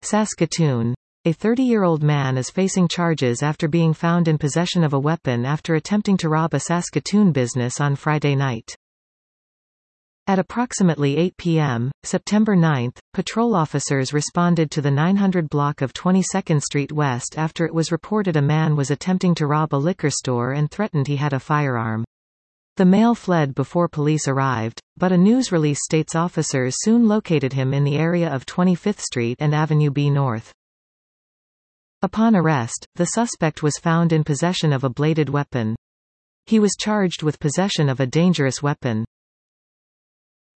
Saskatoon. A 30-year-old man is facing charges after being found in possession of a weapon after attempting to rob a Saskatoon business on Friday night. At approximately 8 p.m., September 9, patrol officers responded to the 900 block of 22nd Street West after it was reported a man was attempting to rob a liquor store and threatened he had a firearm. The male fled before police arrived, but a news release states officers soon located him in the area of 25th Street and Avenue B North. Upon arrest, the suspect was found in possession of a bladed weapon. He was charged with possession of a dangerous weapon.